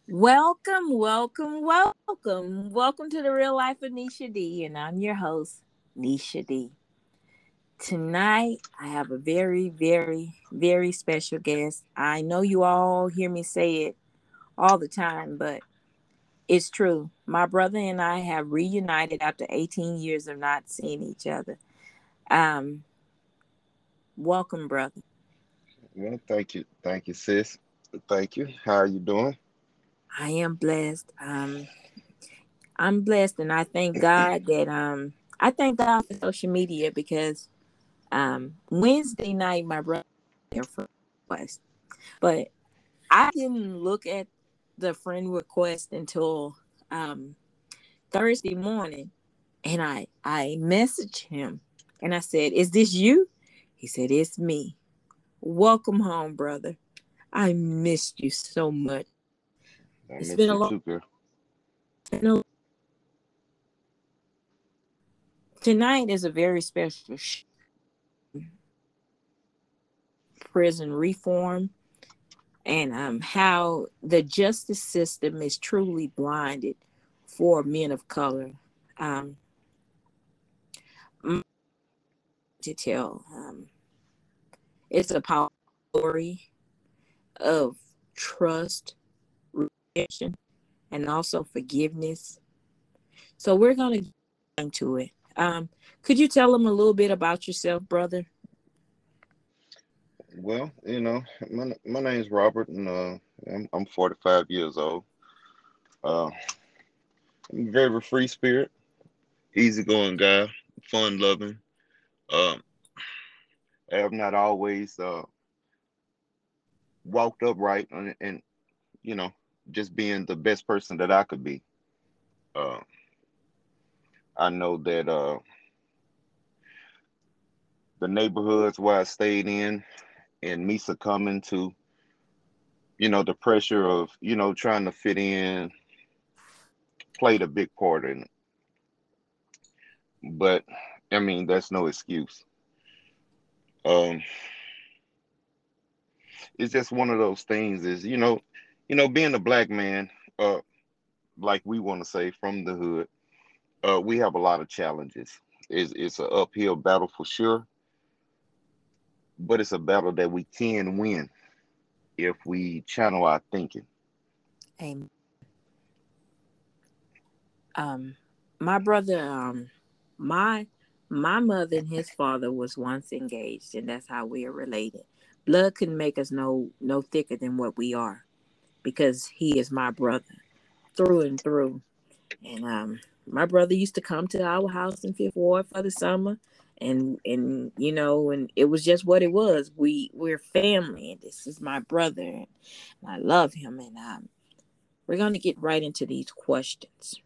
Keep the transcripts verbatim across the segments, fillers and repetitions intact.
Welcome, welcome, welcome. Welcome to the real life of Nisha D, and I'm your host, Nisha D. Tonight, I have a very, very, very special guest. I know you all hear me say it all the time, but it's true. My brother and I have reunited after eighteen years of not seeing each other. Um, Welcome, brother. Well, thank you. Thank you, sis. Thank you. How are you doing? I am blessed. Um, I'm blessed, and I thank God that um, I thank God for social media because Um, Wednesday night, my brother their friend request, but I didn't look at the friend request until um, Thursday morning, and I I messaged him and I said, "Is this you?" He said, "It's me. Welcome home, brother. I missed you so much. I It's been miss a you long. too, girl. Been a, Tonight is a very special sh- prison reform and um, how the justice system is truly blinded for men of color. Um, to tell, um, it's a power story of trust, redemption, and also forgiveness. So we're gonna get into it. Um, could you tell them a little bit about yourself, brother? Well, you know, my my name's Robert, and uh, I'm I'm forty-five years old. Uh, I'm a very free spirit, easygoing guy, fun loving. Um, I have not always uh walked upright and, and you know just being the best person that I could be. Uh, I know that uh the neighborhoods where I stayed in and me succumbing to you know the pressure of you know trying to fit in played a big part in it. But I mean, that's no excuse. Um, it's just one of those things. Is you know, you know, being a black man, uh, like we want to say from the hood, uh, we have a lot of challenges. It's it's an uphill battle for sure, but it's a battle that we can win if we channel our thinking. Amen. Um, my brother, um, my my mother and his father was once engaged, and that's how we are related. Blood couldn't make us no no thicker than what we are because he is my brother through and through. And um, my brother used to come to our house in Fifth Ward for the summer, and and you know, and it was just what it was. We we're family, and this is my brother, and I love him. And um, we're gonna get right into these questions.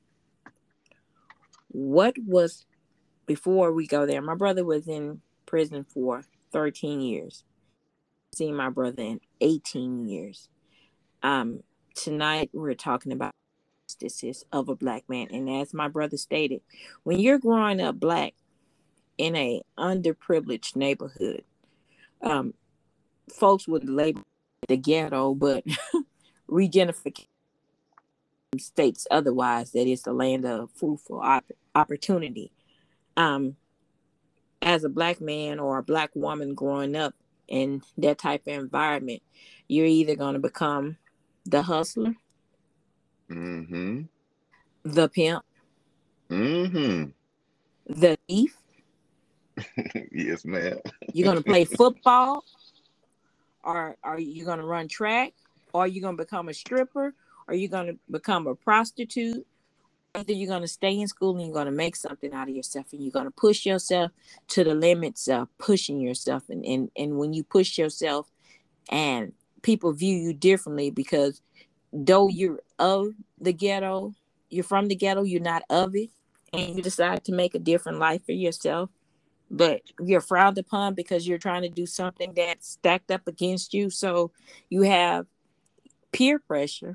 What was before we go there? My brother was in prison for thirteen years. Seen my brother in eighteen years. Um, Tonight we're talking about injustices of a black man, and as my brother stated, when you're growing up black in a underprivileged neighborhood, um, folks would label it the ghetto, but regentrification states otherwise, that it's the land of fruitful op- opportunity. Um, as a black man or a black woman growing up in that type of environment, you're either going to become the hustler, Mm-hmm. the pimp, Mm-hmm. the thief. Yes, ma'am. You're going to play football, or are you going to run track, or are you going to become a stripper, or are you going to become a prostitute? Either you're going to stay in school and you're going to make something out of yourself, and you're going to push yourself to the limits of pushing yourself. And, and, and when you push yourself and people view you differently because though you're of the ghetto, you're from the ghetto, you're not of it, and you decide to make a different life for yourself, but you're frowned upon because you're trying to do something that's stacked up against you. So you have peer pressure,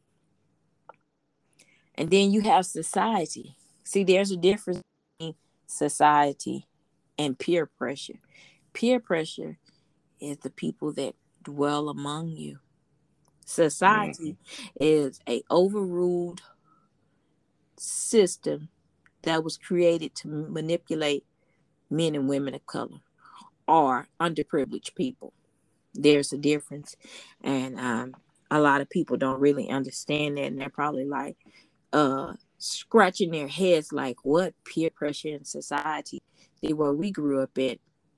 and then you have society. See, there's a difference between society and peer pressure. Peer pressure is the people that dwell among you. Society Mm-hmm. is a overruled system that was created to manipulate men and women of color or underprivileged people. There's a difference, and um, a lot of people don't really understand that, and they're probably like uh, scratching their heads, like, "What peer pressure in society?" See, where we grew up at,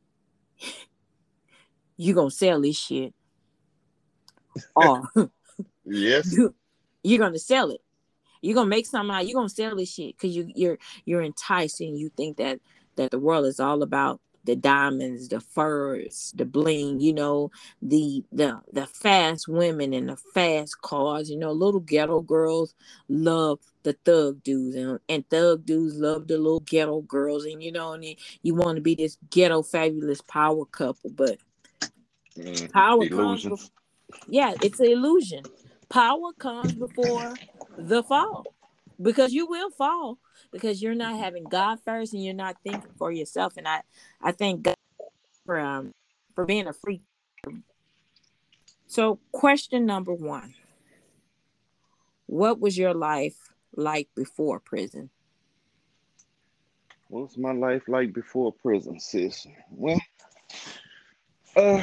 you gonna sell this shit, or Yes. you you're gonna sell it. You're gonna make something out. You're gonna sell this shit because you you're you're enticing. You think that that the world is all about the diamonds, the furs, the bling. You know, the the the fast women and the fast cars. You know, little ghetto girls love the thug dudes, and, and thug dudes love the little ghetto girls. And you know, and you, you want to be this ghetto fabulous power couple, but Mm-hmm. power comes before. Illusions. Yeah, it's an illusion. Power comes before the fall, because you will fall because you're not having God first and you're not thinking for yourself. And I, I thank God for um for being a free. So, question number one: what was your life like before prison? What's my life like before prison, sis? Well, uh,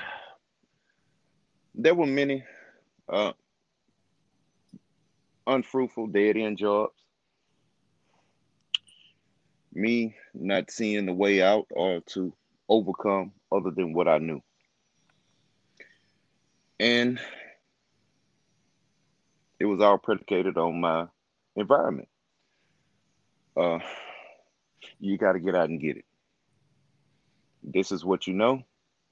there were many uh, unfruitful, dead end jobs. Me not seeing the way out or to overcome other than what I knew. And it was all predicated on my environment. Uh, you got to get out and get it. This is what you know,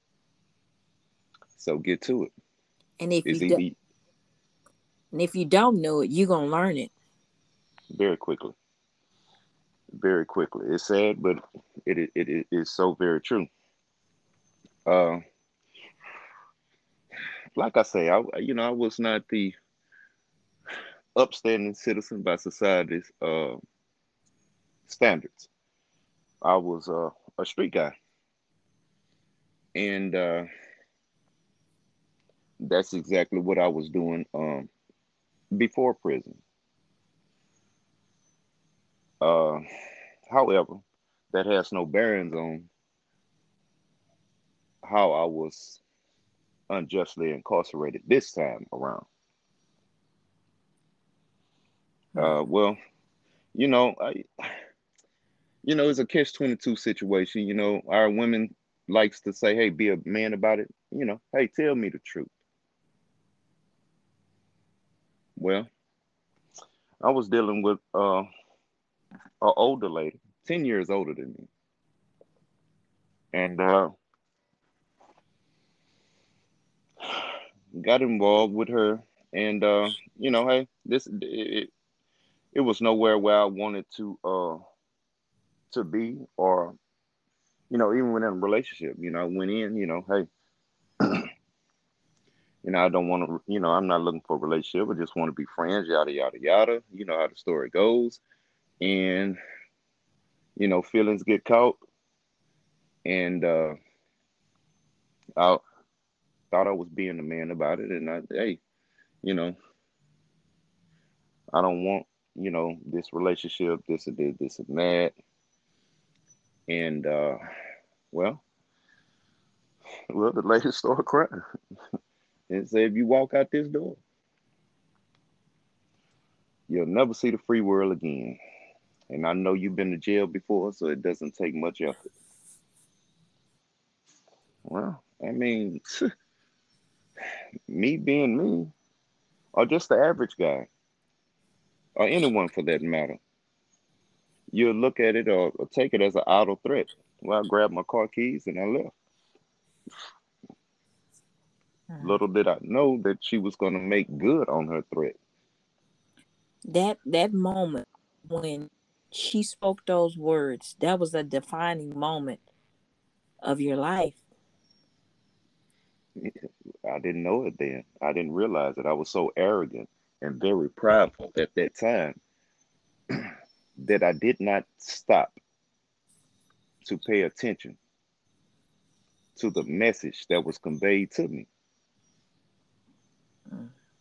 so get to it. And if you It's do, either and if you don't know it, you're gonna learn it. very quickly, very quickly. It's sad, but it it, it is so very true. Uh, like I say, I you know I was not the upstanding citizen by society's uh, standards. I was uh, a street guy, and uh, that's exactly what I was doing um, before prison. Uh, however, that has no bearings on how I was unjustly incarcerated this time around. Hmm. Uh, well, you know, I, you know, it's a catch twenty two situation. You know, our women likes to say, "Hey, be a man about it." You know, hey, tell me the truth. Well, I was dealing with uh, an older lady, ten years older than me, and uh, got involved with her. And uh, you know, hey, this it, it was nowhere where I wanted to uh to be, or you know, even within a relationship. You know, I went in. You know, hey, you know, I don't want to. You know, I'm not looking for a relationship. I just want to be friends. Yada yada yada. You know how the story goes. And you know, feelings get caught, and uh, I thought I was being a man about it. And I, hey, you know, I don't want, you know, this relationship, this and this, this and that. And uh, well, well, the lady started crying and said, "If you walk out this door, you'll never see the free world again." And I know you've been to jail before, so it doesn't take much effort. Well, I mean, me being me, or just the average guy, or anyone for that matter, you'll look at it or, or take it as an idle threat. Well, I grabbed my car keys and I left. Hmm. Little did I know that she was going to make good on her threat. That that moment when she spoke those words, that was a defining moment of your life. I didn't know it then. I didn't realize it. I was so arrogant and very prideful at that time that I did not stop to pay attention to the message that was conveyed to me.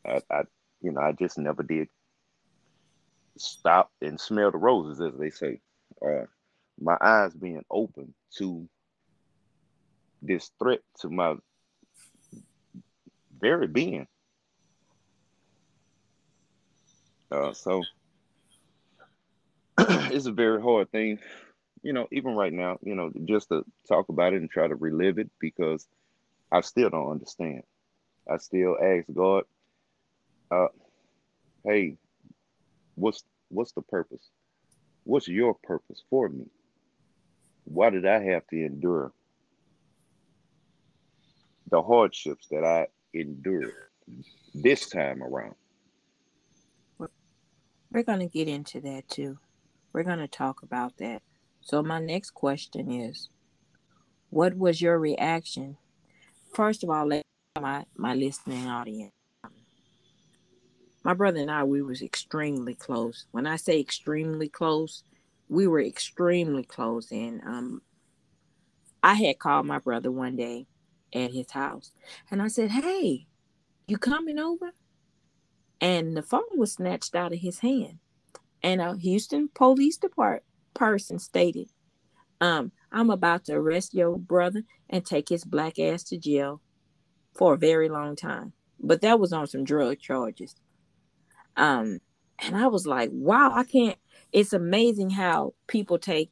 I, I you know, I just never did stop and smell the roses, as they say. Uh, my eyes being open to this threat to my very being. Uh, so it's a very hard thing, you know, even right now, you know, just to talk about it and try to relive it because I still don't understand. I still ask God, uh, hey, what's what's the purpose? What's your purpose for me? Why did I have to endure the hardships that I endured this time around? We're going to get into that too. We're going to talk about that. So, my next question is, what was your reaction? First of all, let my, my listening audience. My brother and I, we was extremely close. When I say extremely close, we were extremely close. And um, I had called my brother one day at his house. And I said, hey, you coming over? And the phone was snatched out of his hand. And a Houston Police Department person stated, um, I'm about to arrest your brother and take his black ass to jail for a very long time. But that was on some drug charges. Um, and I was like, wow, I can't. It's amazing how people take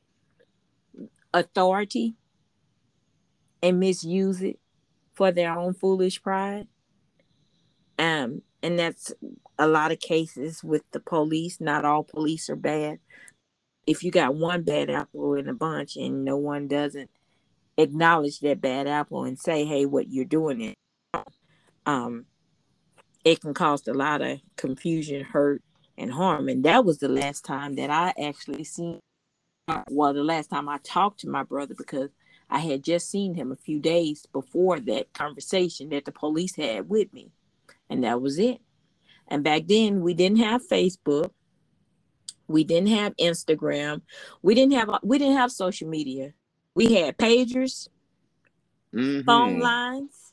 authority and misuse it for their own foolish pride. Um, and that's a lot of cases with the police. Not all police are bad. If you got one bad apple in a bunch and no one doesn't acknowledge that bad apple and say, hey, what you're doing is, um, it can cause a lot of confusion, hurt, and harm. And that was the last time that I actually seen, well, the last time I talked to my brother, because I had just seen him a few days before that conversation that the police had with me. And that was it. And back then, we didn't have Facebook. We didn't have Instagram. We didn't have we didn't have social media. We had pagers, phone Mm-hmm. lines,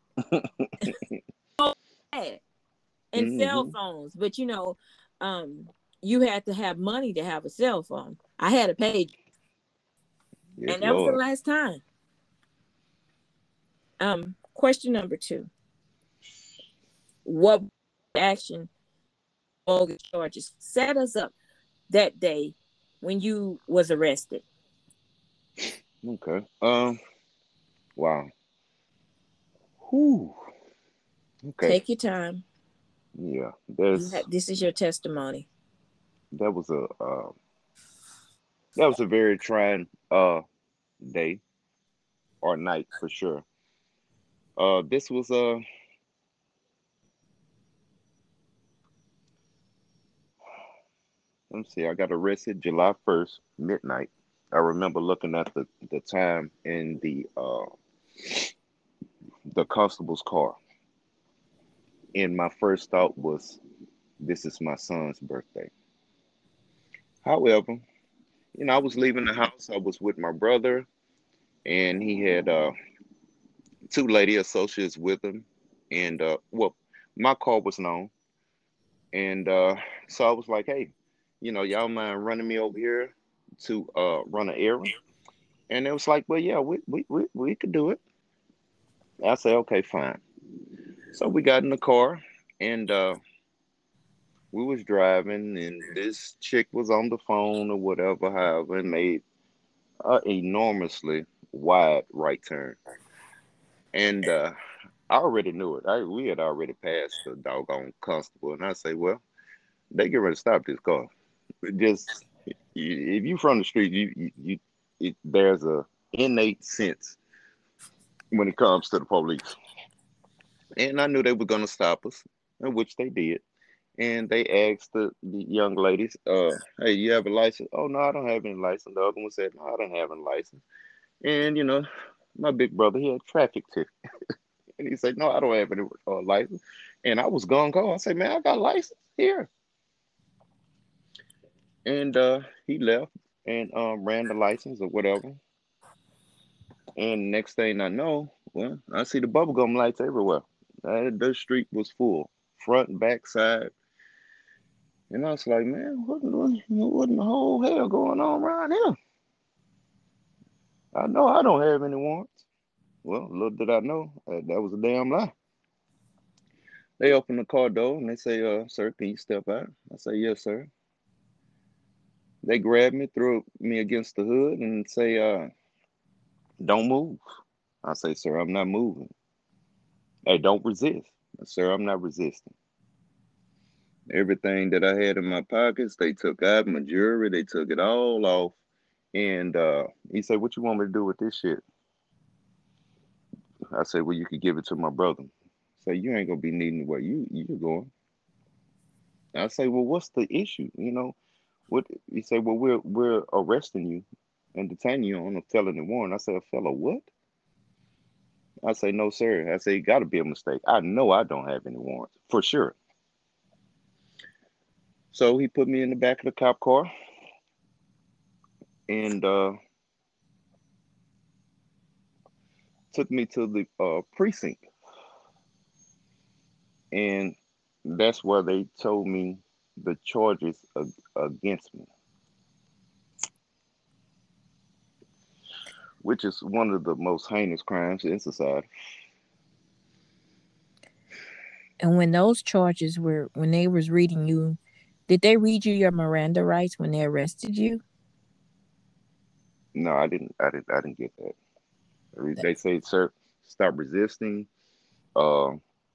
and cell Mm-hmm. phones. But you know, um, you had to have money to have a cell phone. I had a page, Yes, and that was the Lord. last time. Um, question number two: what action mortgage charges set us up that day when you was arrested? Okay. Um. Wow. Whew. Okay. Take your time. Yeah. You There's have this is your testimony. that was a uh, that was a very trying uh day or night for sure. Uh, this was uh let me see. I got arrested July first, midnight. I remember looking at the the time in the uh the constable's car, and my first thought was, "This is my son's birthday." However, you know, I was leaving the house. I was with my brother, and he had uh two lady associates with him, and uh, well, my car was known, and uh, so I was like, "Hey, you know, y'all mind running me over here to uh run an errand?" And it was like, "Well, yeah, we we we, we could do it." I said, "Okay, fine." So we got in the car, and uh, we was driving, and this chick was on the phone or whatever, however, and made a enormously wide right turn, and uh, I already knew it. I we had already passed the doggone constable, and I say, "Well, they get ready to stop this car." Just if you from the street, you you, you it, there's a innate sense when it comes to the police, and I knew they were gonna stop us, and which they did. And they asked the, the young ladies, uh, "Hey, you have a license?" "Oh no, I don't have any license." The other one said, "No, I don't have any license." And you know, my big brother, he had a traffic ticket, and he said, "No, I don't have any uh, license." And I was gonna go. I said, "Man, I got a license here." And uh, he left and um, ran the license or whatever. And next thing I know, well, I see the bubblegum lights everywhere. Uh, the street was full, front and back side. And I was like, man, what, what, what in the whole hell going on around here? I know I don't have any warrants. Well, little did I know, uh, that was a damn lie. They open the car door and they say, uh, sir, can you step out? I say, yes, sir. They grab me, throw me against the hood and say, uh, don't move. I say, sir, I'm not moving. Hey, don't resist. Sir, I'm not resisting. Everything that I had in my pockets, they took out my jewelry, they took it all off. And uh, he said, what you want me to do with this shit? I said, well, you could give it to my brother. Say, you ain't gonna be needing where you you're going. I say, well, what's the issue? You know, what he say, well, we're we're arresting you and detaining you on a felony warrant. I say, a fellow what? I say, no, sir. I say, it gotta be a mistake. I know I don't have any warrants, for sure. So he put me in the back of the cop car and uh, took me to the uh, precinct. And that's where they told me the charges ag- against me, which is one of the most heinous crimes in society. And when those charges were, when they was reading you, did they read you your Miranda rights when they arrested you? No, I didn't. I didn't. I didn't get that. They say, "Sir, stop resisting." Uh,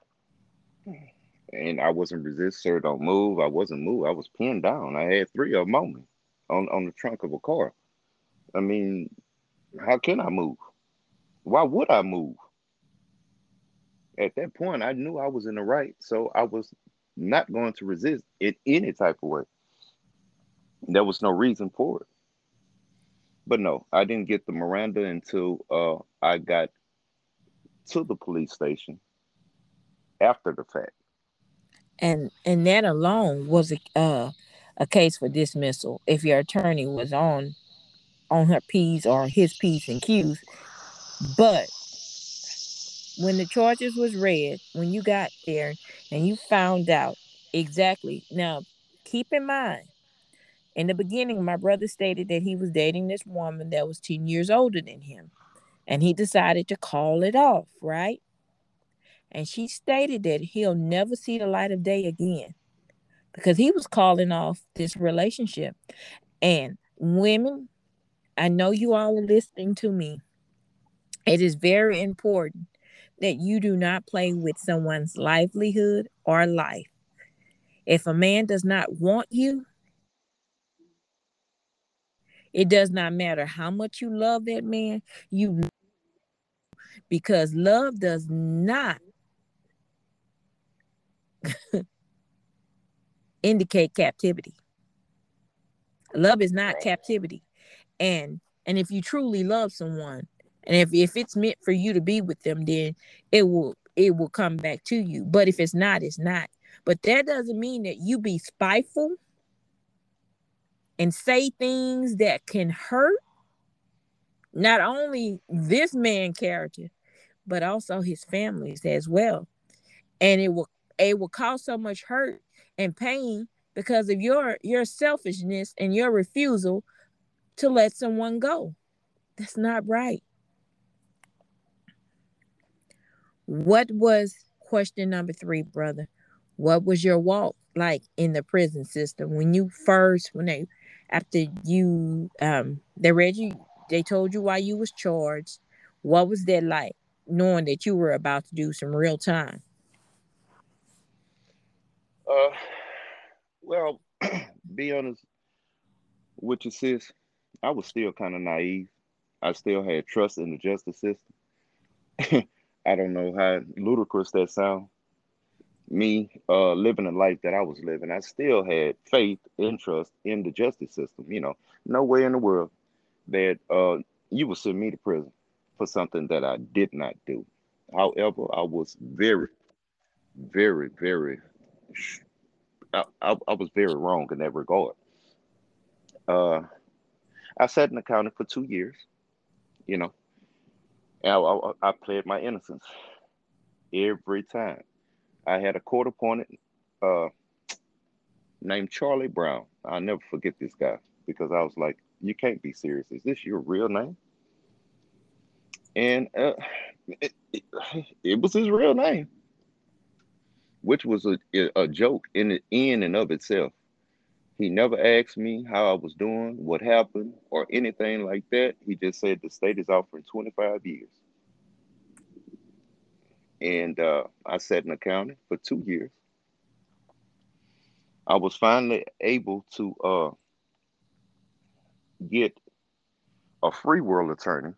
and I wasn't resist. Sir, don't move. I wasn't moved. I was pinned down. I had three of them on me, on on the trunk of a car. I mean, how can I move? Why would I move? At that point, I knew I was in the right, so I was not going to resist in any type of way. There was no reason for it. But no, I didn't get the Miranda until uh, I got to the police station after the fact. And and that alone was a uh, a case for dismissal if your attorney was on on her P's or his P's and Q's. But when the charges was read, when you got there and you found out exactly, now keep in mind, in the beginning, my brother stated that he was dating this woman that was ten years older than him. And he decided to call it off, right? And she stated that he'll never see the light of day again because he was calling off this relationship. And women, I know you all are listening to me. It is very important that you do not play with someone's livelihood or life. If a man does not want you, it does not matter how much you love that man, you because love does not indicate captivity. Love is not Right. captivity. And and if you truly love someone, and if, if it's meant for you to be with them, then it will it will come back to you. But if it's not, it's not. But that doesn't mean that you be spiteful and say things that can hurt not only this man character, but also his families as well. And it will it will cause so much hurt and pain because of your your selfishness and your refusal to let someone go. That's not right. What was question number three, brother? What was your walk like in the prison system when you first, when they, after you, um, they read you, they told you why you was charged. What was that like, knowing that you were about to do some real time? Uh, well, be honest with you, sis. I was still kind of naive. I still had trust in the justice system. I don't know how ludicrous that sounds. Me uh, living the life that I was living, I still had faith and trust in the justice system. You know, no way in the world that uh, you would send me to prison for something that I did not do. However, I was very, very, very, I, I, I was very wrong in that regard. Uh, I sat in the county for two years. You know, and I, I, I played my innocence every time. I had a court appointed uh, named Charlie Brown. I'll never forget this guy because I was like, you can't be serious. Is this your real name? And uh, it, it, it was his real name, which was a, a joke in in and of itself. He never asked me how I was doing, what happened, or anything like that. He just said the state is offering twenty-five years. And uh, I sat in the county for two years. I was finally able to uh, get a free world attorney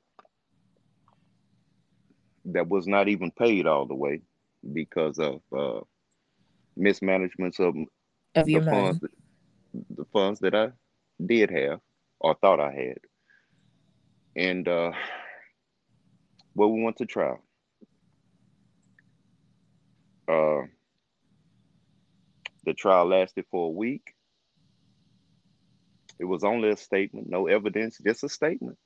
that was not even paid all the way because of uh, mismanagements of Of the your funds, money. that, the funds that I did have or thought I had. And uh, well, we went to trial. Uh, the trial lasted for a week. It was only a statement, no evidence, just a statement.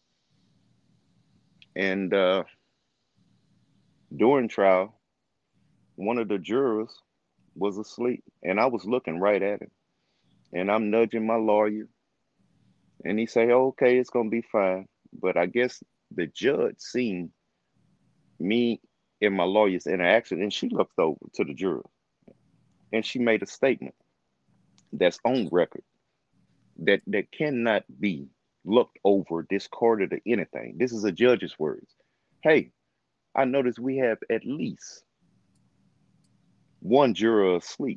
And uh, during trial, one of the jurors was asleep, and I was looking right at him. And I'm nudging my lawyer, and he say, oh, "Okay, it's gonna be fine." But I guess the judge seen me and my lawyer's interaction, and she looked over to the juror, and she made a statement that's on record that that cannot be looked over, discarded, or anything. This is a judge's words. Hey, I noticed we have at least one juror asleep.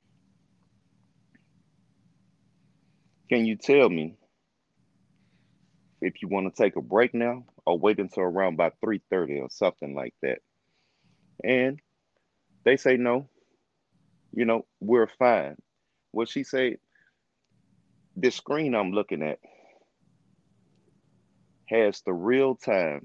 Can you tell me if you want to take a break now or wait until around about three thirty or something like that? And they say no, you know, we're fine. Well, she said, this screen I'm looking at has the real time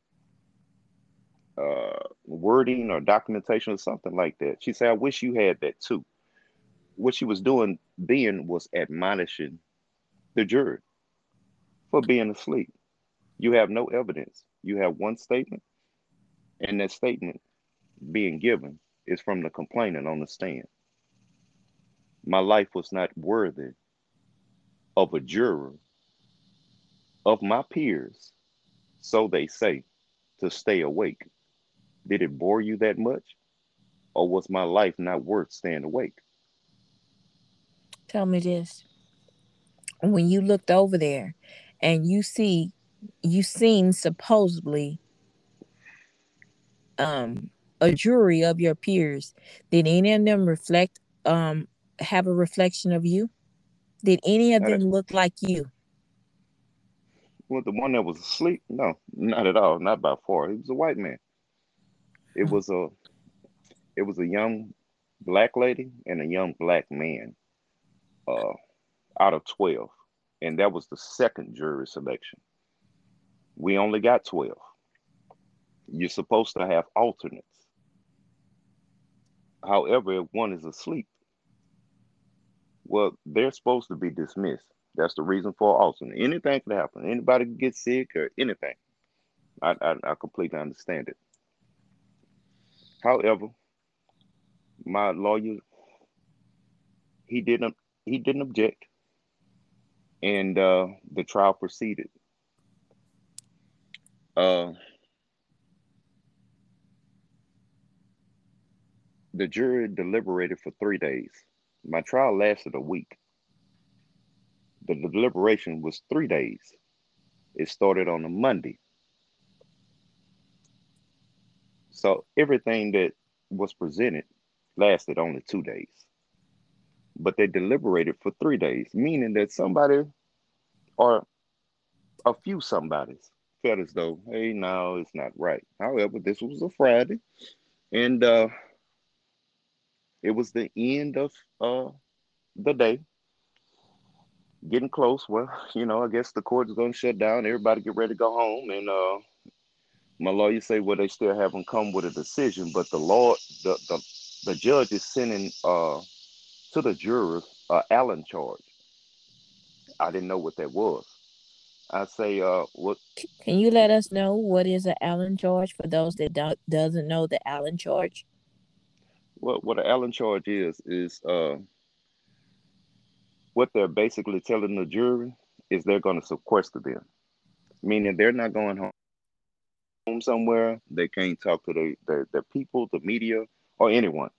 uh, wording or documentation or something like that. She said, I wish you had that too. What she was doing then was admonishing the jury for being asleep. You have no evidence. You have one statement, and that statement being given is from the complainant on the stand. My life was not worthy of a juror of my peers, so they say, to stay awake. Did it bore you that much? Or was my life not worth staying awake? Tell me this. When you looked over there and you see you seen supposedly um a jury of your peers, did any of them reflect um have a reflection of you? Did any of Not a, them look like you? well, the one that was asleep? No, not at all. Not by far. He was a white man. It was a it was a young black lady and a young black man uh, out of twelve. And that was the second jury selection. We only got twelve. You're supposed to have alternates. However, if one is asleep, well, they're supposed to be dismissed. That's the reason for alternate. Anything could happen. Anybody could get sick or anything. I, I, I completely understand it. However, my lawyer, he didn't he didn't object, and uh, the trial proceeded. Uh, the jury deliberated for three days. My trial lasted a week. The deliberation was three days. It started on a Monday. So everything that was presented lasted only two days. But they deliberated for three days, meaning that somebody or a few somebodies felt as though, hey, no, it's not right. However, this was a Friday, and uh, it was the end of uh, the day, getting close. Well, you know, I guess the court is going to shut down. Everybody get ready to go home, and uh, my lawyer say, well, they still haven't come with a decision, but the law, the the, the judge is sending uh, to the jurors uh, Allen charge. I didn't know what that was. I say, uh, what? Can you let us know what is an Allen charge for those that do- doesn't know the Allen charge? what what an Allen charge is is uh what they're basically telling the jury is they're going to sequester them, meaning they're not going home somewhere. They can't talk to the the, the people, the media, or anyone.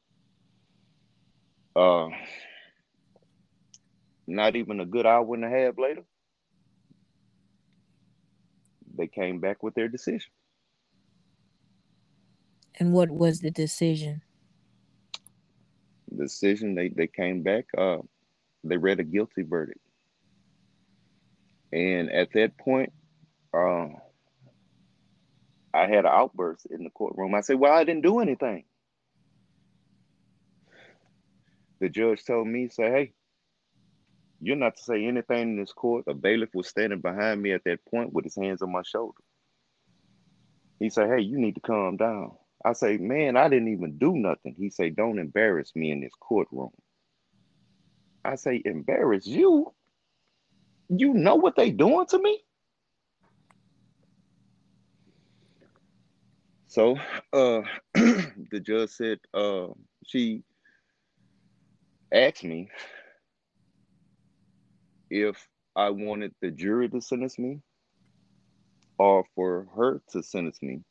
Uh, Not even a good hour and a half later, they came back with their decision. And what was the decision? The decision they they came back. Uh, they read a guilty verdict, and at that point, uh, I had an outburst in the courtroom. I said, "Well, I didn't do anything." The judge told me, "Say, hey, you're not to say anything in this court." A bailiff was standing behind me at that point with his hands on my shoulder. He said, "Hey, you need to calm down." I say, "Man, I didn't even do nothing." He say, "Don't embarrass me in this courtroom." I say, "Embarrass you? You know what they doing to me?" So uh, the judge said, uh, she asked me if I wanted the jury to sentence me or for her to sentence me.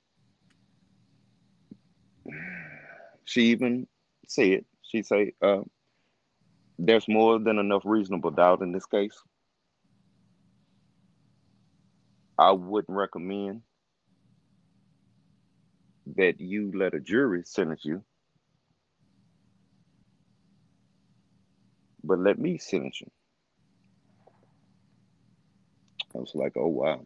She even said, she say, uh, there's more than enough reasonable doubt in this case. I wouldn't recommend that you let a jury sentence you, but let me sentence you. I was like, oh wow.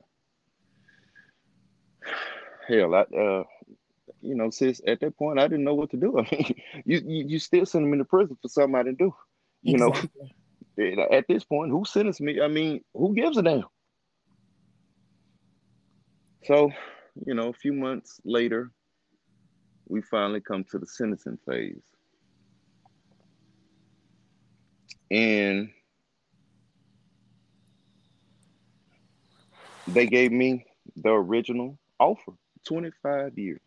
Hell, I, uh, you know, sis, at that point, I didn't know what to do. I mean, you, you, you still sending me to prison for something I didn't do. You know, Exactly. at this point, who sentenced me? I mean, who gives a damn? So, you know, a few months later, we finally come to the sentencing phase. And they gave me the original offer, twenty-five years.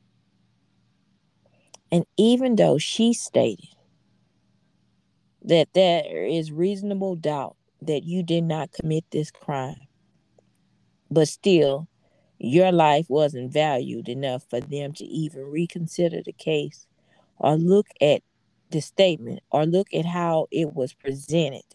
And even though she stated that there is reasonable doubt that you did not commit this crime, but still, your life wasn't valued enough for them to even reconsider the case or look at the statement or look at how it was presented.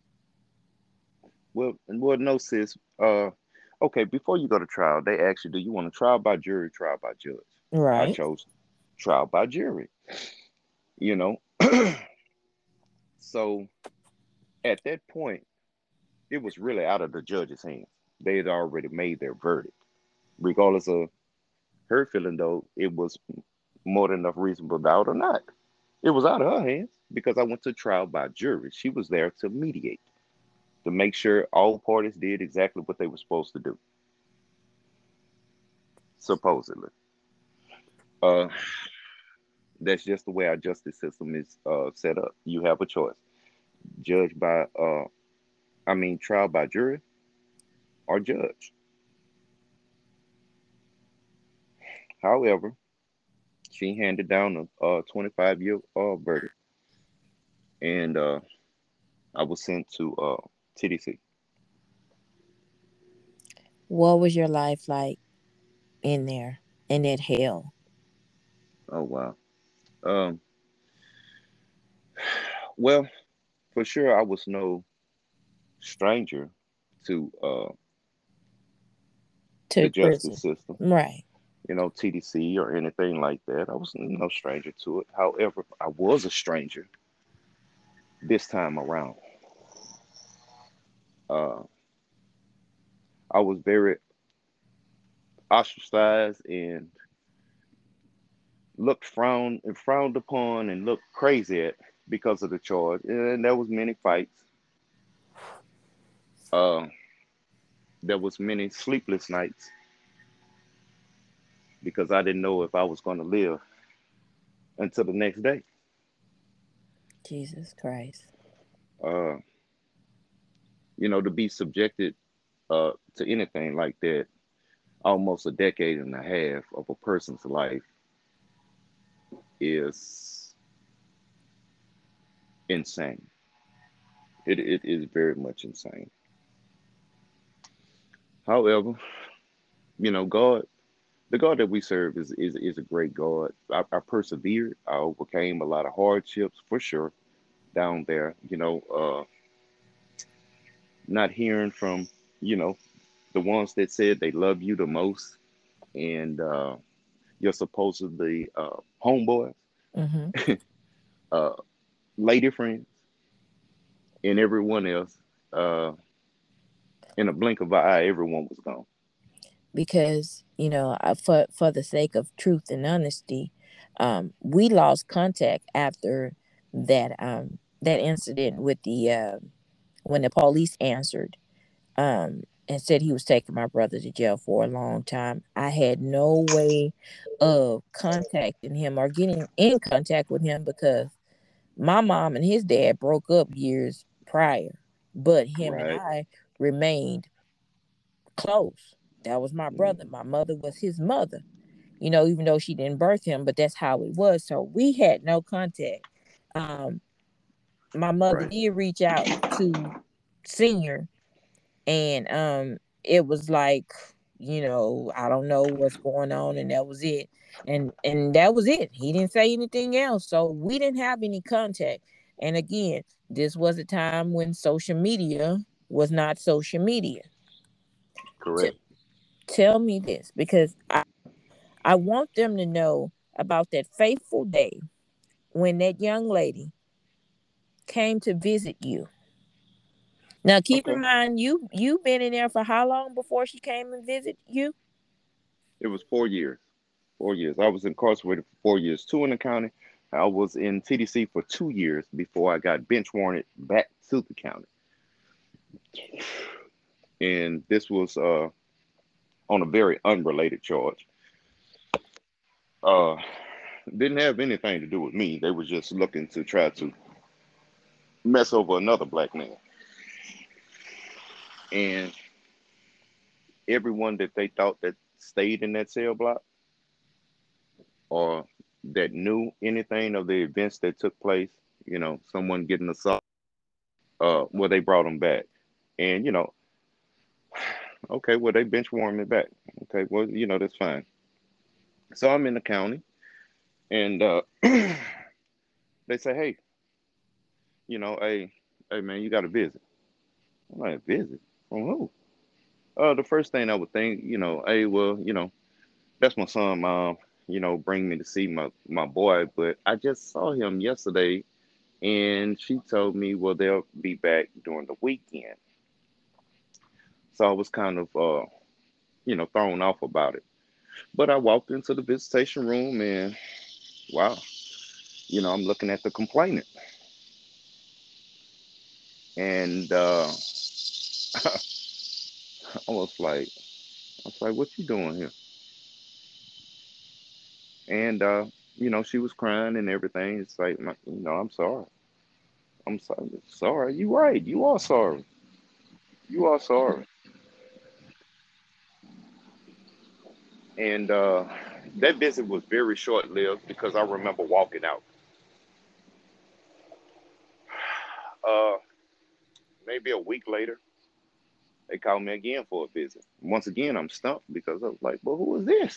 Well, well, no, sis. Uh, okay, before you go to trial, they ask you, do you want a trial by jury, trial by judge? I Right. chose trial by jury. You know, so at that point, it was really out of the judge's hands. They had already made their verdict, regardless of her feeling, though it was more than enough reasonable doubt or not. It was out of her hands because I went to trial by jury. She was there to mediate, to make sure all parties did exactly what they were supposed to do, supposedly. Uh, that's just the way our justice system is uh, set up. You have a choice: judge by, uh, I mean, trial by jury or judge. However, she handed down a, a twenty-five year uh, verdict, and uh, I was sent to uh, T D C. What was your life like in there, in that hell? Oh wow. Um, well, for sure, I was no stranger to uh, To the justice prison. system, Right. you know, T D C or anything like that. I was no stranger to it. However, I was a stranger this time around. Uh, I was very ostracized and looked frowned and frowned upon and looked crazy at because of the charge. And there was many fights. Uh, there was many sleepless nights because I didn't know if I was going to live until the next day. Jesus Christ. Uh, you know, to be subjected uh, to anything like that, almost a decade and a half of a person's life, is insane. It, it is very much insane. However, you know, God, the God that we serve is is, is a great God. I, I persevered. I overcame a lot of hardships for sure down there. You know, uh, not hearing from, you know, the ones that said they love you the most, and uh, your supposedly uh, homeboys, Mm-hmm. uh, lady friends, and everyone else. Uh, in a blink of an eye, everyone was gone. Because you know, uh, for for the sake of truth and honesty, um, we lost contact after that um that incident with the uh, when the police answered um and said he was taking my brother to jail for a long time. I had no way of contacting him or getting in contact with him because my mom and his dad broke up years prior, but him and Right. I remained close. That was my brother. Mm, My mother was his mother, you know, even though she didn't birth him, but that's how it was. So we had no contact. Um, my mother right. did reach out to Senior, and um, it was like, you know, I don't know what's going on, and that was it. And and that was it. He didn't say anything else. So we didn't have any contact. And again, this was a time when social media was not social media. T- Correct. tell me this because I, I want them to know about that fateful day when that young lady came to visit you. Now, keep in Okay. mind, you you've been in there for how long before she came and visit you? It was four years. Four years. I was incarcerated for four years, two in the county. I was in T D C for two years before I got bench warranted back to the county. And this was uh, on a very unrelated charge. Uh, didn't have anything to do with me. They were just looking to try to mess over another black man. And everyone that they thought that stayed in that cell block or that knew anything of the events that took place, you know, someone getting assaulted, uh, well, they brought them back. And, you know, okay, well, they bench warmed me back. Okay, well, you know, that's fine. So I'm in the county and uh, they say, hey, you know, hey, hey, man, you got to visit. I'm like, visit? From who? Uh, the first thing I would think, you know, hey, well, you know, that's my son, mom, you know, bring me to see my, my boy. But I just saw him yesterday and she told me, well, they'll be back during the weekend. So I was kind of, uh, you know, thrown off about it. But I walked into the visitation room and wow, you know, I'm looking at the complainant. And uh, I was like, I was like, what you doing here? And, uh, you know, she was crying and everything. It's like, you know, I'm sorry. I'm sorry. Sorry. You right. You are sorry. You are sorry. And uh, that visit was very short lived because I remember walking out. Uh, maybe a week later, they called me again for a visit. Once again, I'm stumped because I was like, well, who is this?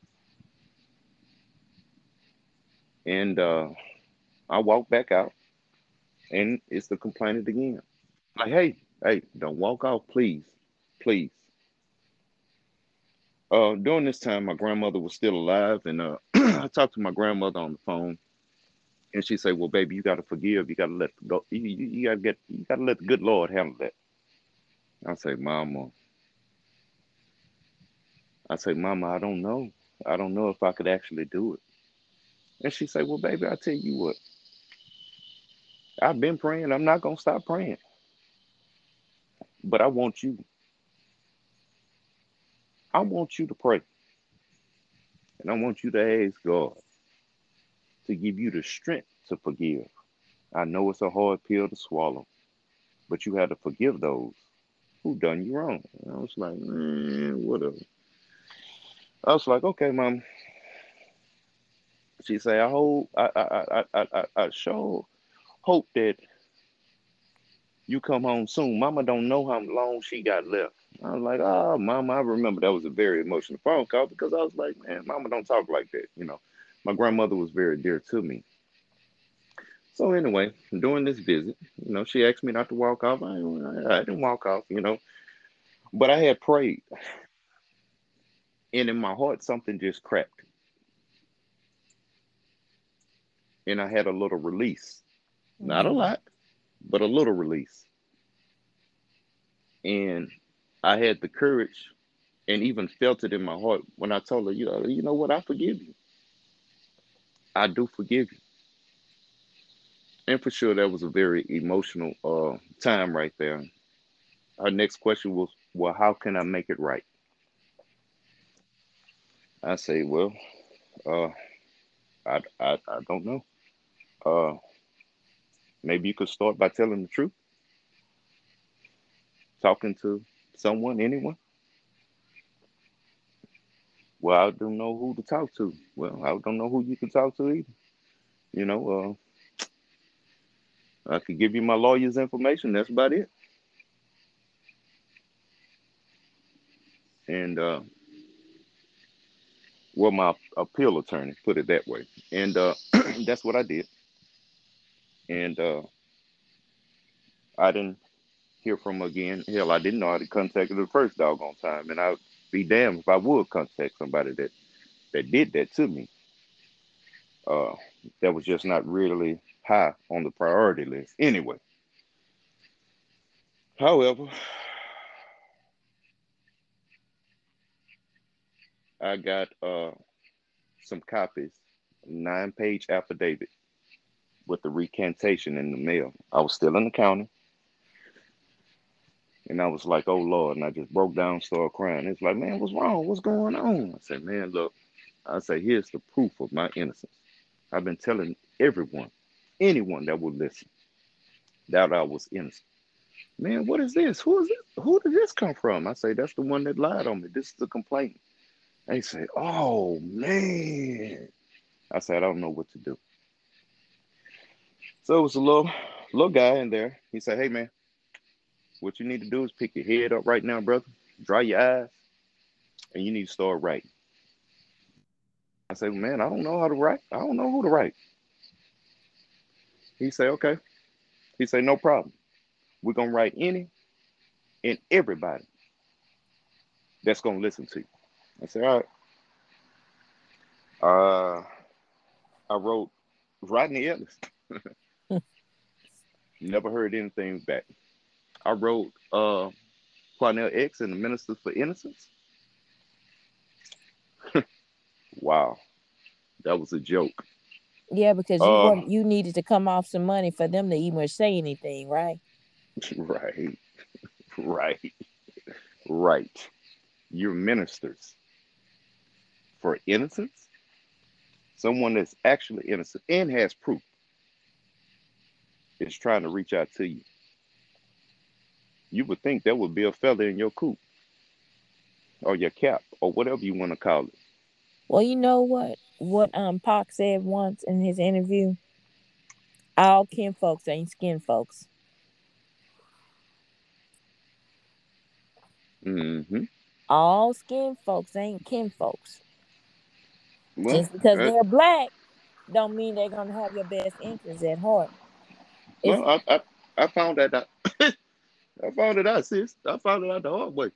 And uh, I walked back out and it's the complainant again. Like, hey, hey, don't walk off, please. Please. Uh, during this time, my grandmother was still alive, and uh, I talked to my grandmother on the phone, and she said, "Well, baby, you got to forgive. You got to let go. You, you, you got to get. You got to let the good Lord handle that." I say, "Mama," I say, "Mama, I don't know. I don't know if I could actually do it." And she said, "Well, baby, I tell you what. I've been praying. I'm not gonna stop praying, but I want you. I want you to pray, and I want you to ask God to give you the strength to forgive. I know it's a hard pill to swallow, but you have to forgive those who done you wrong." And I was like, man, whatever. I was like, okay, mom. She say, I hope I I I I I, I sure hope that you come home soon. Mama don't know how long she got left. I was like, oh, Mama, I remember that was a very emotional phone call because I was like, man, Mama don't talk like that. You know, my grandmother was very dear to me. So anyway, during this visit, you know, she asked me not to walk off. I, I didn't walk off, you know, but I had prayed, and in my heart, something just cracked, and I had a little release, not a Mm-hmm. lot, but a little release, and I had the courage, and even felt it in my heart when I told her, you know, you know what, I forgive you. I do forgive you, and for sure, that was a very emotional uh, time right there. Her next question was, well, how can I make it right? I say, well, uh, I, I, I don't know. Uh, maybe you could start by telling the truth, talking to someone, anyone. Well, I don't know who to talk to. Well, I don't know who you can talk to either. You know, uh, I could give you my lawyer's information. That's about it. And uh, well, my appeal attorney put it that way. And uh, that's what I did. And uh, I didn't hear from her again. Hell, I didn't know how to contact her the first doggone time. And I'd be damned if I would contact somebody that that did that to me. Uh, that was just not really high on the priority list. Anyway, however, I got uh, some copies, nine page affidavit with the recantation in the mail. I was still in the county, and I was like, oh Lord, and I just broke down, started crying. It's like, man, what's wrong? What's going on? I said, man, look, I say, here's the proof of my innocence. I've been telling everyone, anyone that would listen, that I was innocent. Man, what is this? Who is it? Who did this come from? I say, that's the one that lied on me. This is the complaint. They say, oh man. I said, I don't know what to do. So it was a little little guy in there. He said, hey man, what you need to do is pick your head up right now, brother. Dry your eyes, and you need to start writing. I said, man, I don't know how to write. I don't know who to write. He said, okay. He said, no problem. We're gonna write any and everybody that's gonna listen to you. I said, all right. Uh, I wrote Rodney Ellis. Never heard anything back. I wrote uh Cornell X and the Ministers for Innocence. Wow, that was a joke. Yeah, because you Uh, want you needed to come off some money for them to even say anything, right? right, right, right. You're ministers for innocence. Someone that's actually innocent and has proof is trying to reach out to you. You would think that would be a feather in your coat or your cap or whatever you want to call it. Well, you know what? What um Pac said once in his interview: all kin folks ain't skin folks. Hmm. All skin folks ain't kin folks. Well, Just because uh, they're black, don't mean they're gonna have your best interests at heart. It's well, I, I, I found that out. I found it out, sis. I found it out the hard way.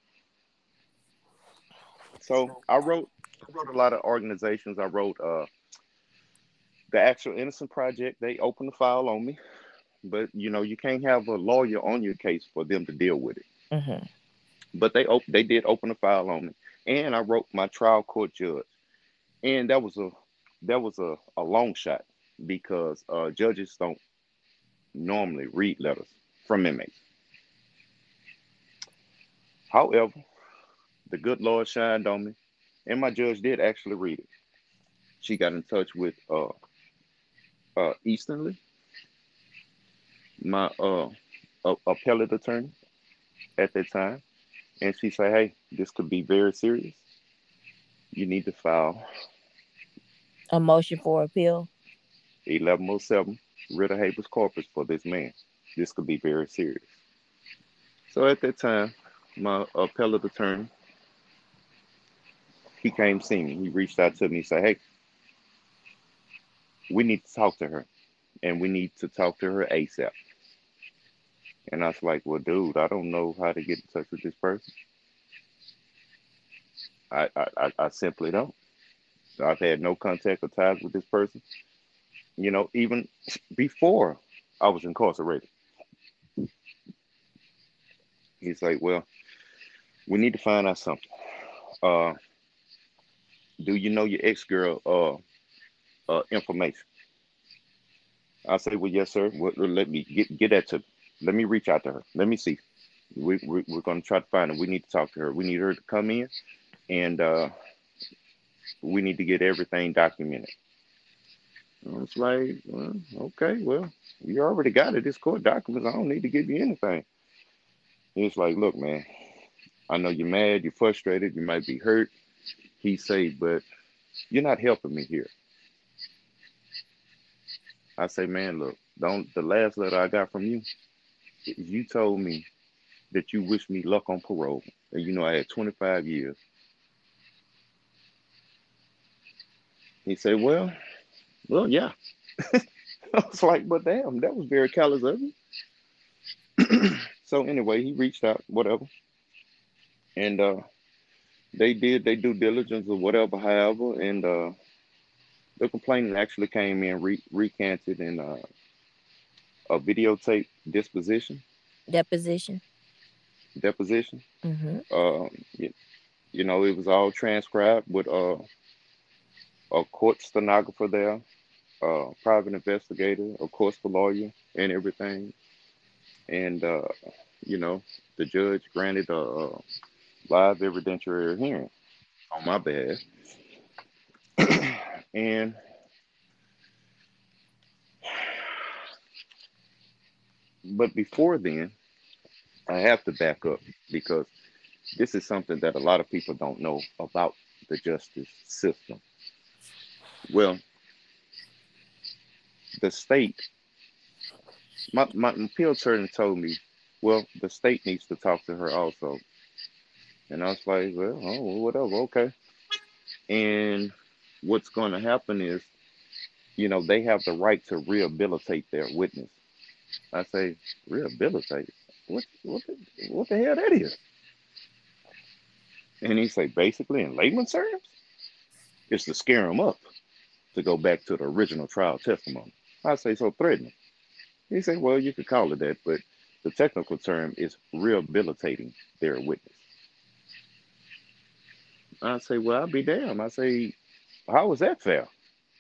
So I wrote, I wrote a lot of organizations. I wrote uh, the actual Innocent Project. They opened the file on me, but you know you can't have a lawyer on your case for them to deal with it. hmm But they op- they did open the file on me, and I wrote my trial court judge, and that was a that was a, a long shot because uh, judges don't normally read letters from inmates. However, the good Lord shined on me, and my judge did actually read it. She got in touch with uh, uh, Eastonly, my uh, a- appellate attorney at that time, and she said, "Hey, this could be very serious. You need to file A motion for appeal. eleven oh seven, writ of habeas corpus for this man. This could be very serious. So at that time, my appellate attorney, he came see me. He reached out to me and said, hey, we need to talk to her, and we need to talk to her ASAP. And I was like, well, dude, I don't know how to get in touch with this person. I, I, I I simply don't. I've had no contact or ties with this person, you know, even before I was incarcerated. He's like, well, we need to find out something. Uh, do you know your ex-girl uh, uh, information? I say, well, yes, sir. Well, let me get get that to me. Let me reach out to her. Let me see. We, we, we're going to try to find her. We need to talk to her. We need her to come in, and uh, we need to get everything documented. I was like, well, okay, well, you already got it. It's court documents. I don't need to give you anything. He's like, look, man, I know you're mad, you're frustrated, you might be hurt. He say, but you're not helping me here. I say, man, look, don't the last letter I got from you, you told me that you wish me luck on parole. And you know, I had twenty-five years. He said, well, well, yeah. I was like, but damn, that was very callous of you. So anyway, he reached out, whatever. And uh, they did their due diligence or whatever, however. And uh, the complainant actually came in, re- recanted, and uh, a videotape disposition, Deposition. deposition. Mm-hmm. Um, you, you know, it was all transcribed with uh, a court stenographer there, uh, private investigator, of course, the lawyer, and everything. And uh, you know, the judge granted a, a live evidentiary hearing on my behalf. And but before then, I have to back up because this is something that a lot of people don't know about the justice system. Well, the state, my, my appeal attorney told me, well, the state needs to talk to her also. And I was like, well, oh, whatever, okay. And what's going to happen is, you know, they have the right to rehabilitate their witness. I say, rehabilitate? What, what, the, what the hell that is? And he say, basically, in layman's terms, it's to scare them up to go back to the original trial testimony. I say, so threatening. He said, well, you could call it that, but the technical term is rehabilitating their witness. I say, well, I'll be damned. I say, how is that fair?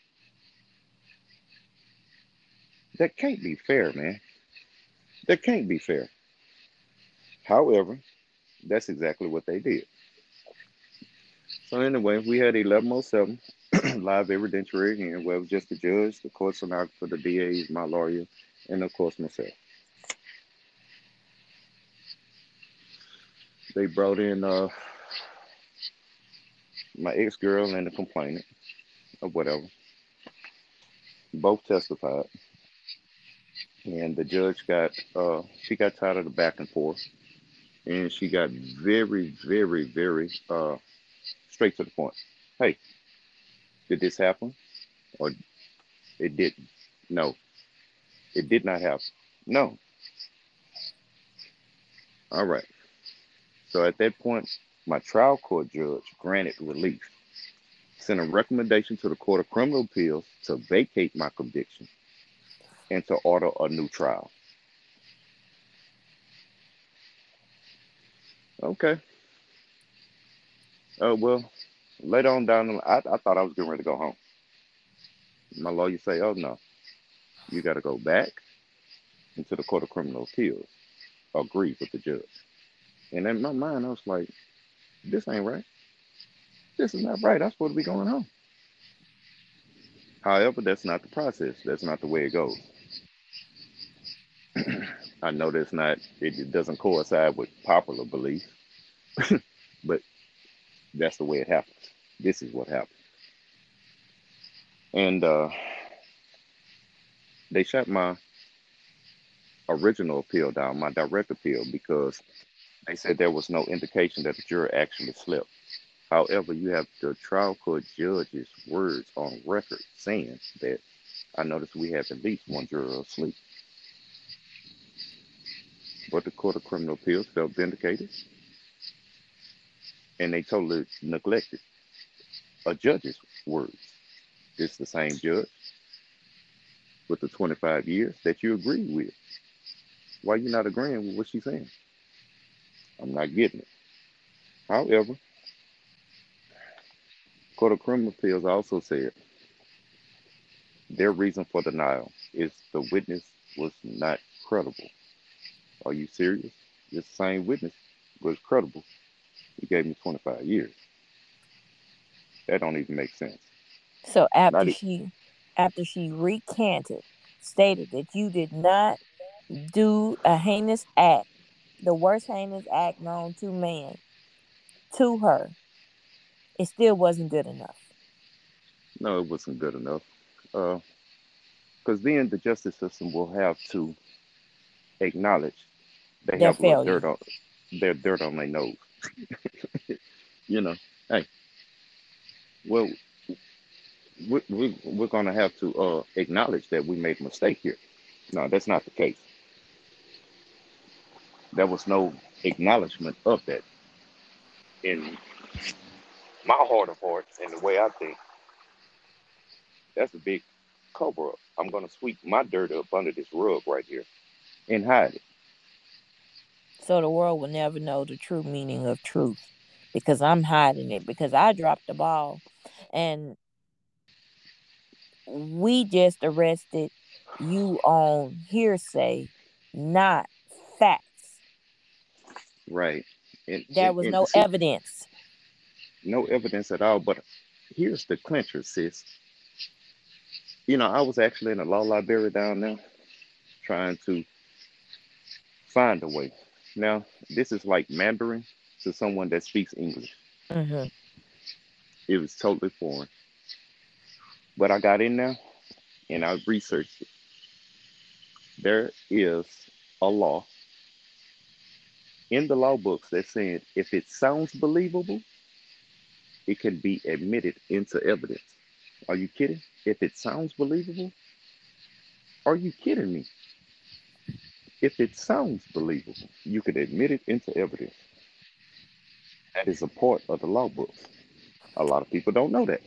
That can't be fair, man. That can't be fair. However, that's exactly what they did. So anyway, we had eleven oh seven live evidentiary hearing where it was just the judge, the court stenographer, the D As, my lawyer, and of course myself. They brought in uh, my ex-girl and the complainant or whatever. Both testified. And the judge got, uh, she got tired of the back and forth. And she got very, very, very uh, straight to the point. Hey, did this happen? Or it didn't? No, it did not happen. No. All right. So at that point, my trial court judge granted relief, sent a recommendation to the Court of Criminal Appeals to vacate my conviction and to order a new trial. Okay. Uh, well, later on down the line, I, I thought I was getting ready to go home. My lawyer say, oh, no, you got to go back into the Court of Criminal Appeals, agree with the judge. And in my mind, I was like, this ain't right. This is not right. I'm supposed to be going home. However, that's not the process. That's not the way it goes. I know that's not, it, it doesn't coincide with popular belief, but that's the way it happens. This is what happened. and uh, they shut my original appeal down, my direct appeal, because they said there was no indication that the juror actually slept. However, you have the trial court judge's words on record saying that I noticed we have at least one juror asleep. But the Court of Criminal Appeals felt vindicated, and they totally neglected a judge's words. It's the same judge with the twenty-five years that you agree with. Why you not agreeing with what she's saying? I'm not getting it. However, Court of Criminal Appeals also said their reason for denial is the witness was not credible. Are you serious? This same witness was credible. He gave me twenty-five years. That don't even make sense. So after Not e- she after she recanted, stated that you did not do a heinous act, the worst heinous act known to man, to her, it still wasn't good enough. no, it wasn't good enough. Uh, because then the justice system will have to acknowledge they Their have a little failure. dirt on their dirt on their nose. You know, hey, well, we, we, we're going to have to uh, acknowledge that we made a mistake here. No, that's not the case. There was no acknowledgement of that. In my heart of hearts and the way I think, that's a big cover up. I'm going to sweep my dirt up under this rug right here and hide it. So the world will never know the true meaning of truth because I'm hiding it because I dropped the ball and we just arrested you on hearsay, not facts. Right. And, There and, was and no see, evidence. no evidence at all. But here's the clincher, sis. You know, I was actually in a law library down there trying to find a way. Now, this is like Mandarin to someone that speaks English. Mm-hmm. It was totally foreign. But I got in there and I researched it. There is a law in the law books that said if it sounds believable, it can be admitted into evidence. Are you kidding? If it sounds believable, are you kidding me? If it sounds believable, you could admit it into evidence. That is a part of the law books. A lot of people don't know that,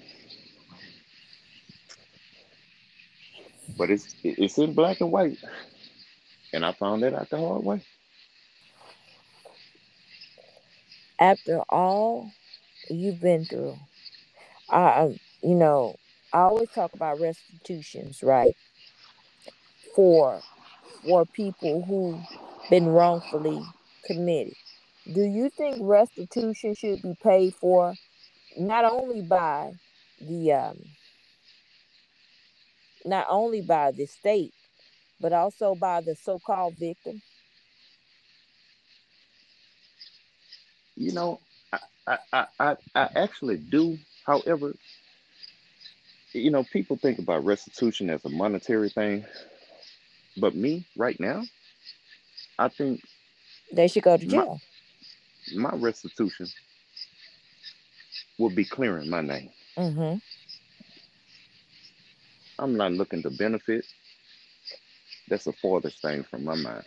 but it's it's in black and white, and I found that out the hard way. After all you've been through, I, um, you know, I always talk about restitutions, right? For for people who been wrongfully committed. Do you think restitution should be paid for not only by the um not only by the state but also by the so-called victim? You know, I I I, I I actually do. However, you know, people think about restitution as a monetary thing, but me right now, I think They should go to my jail. my restitution will be clearing my name. Mm-hmm. I'm not looking to benefit. That's the farthest thing from my mind.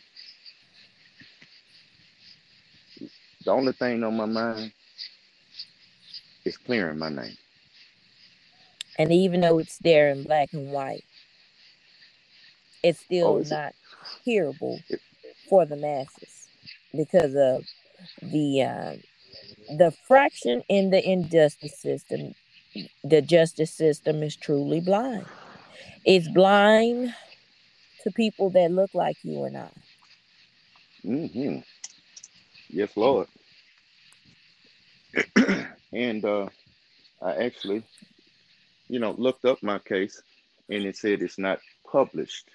The only thing on my mind is clearing my name. And even though it's there in black and white, it's Oh, still it's not hearable it, for the masses because of the uh, the fraction in the injustice system. The justice system is truly blind. It's blind to people that look like you and I. mm-hmm. Yes, Lord. And uh, I actually, you know, looked up my case, and it said it's not published.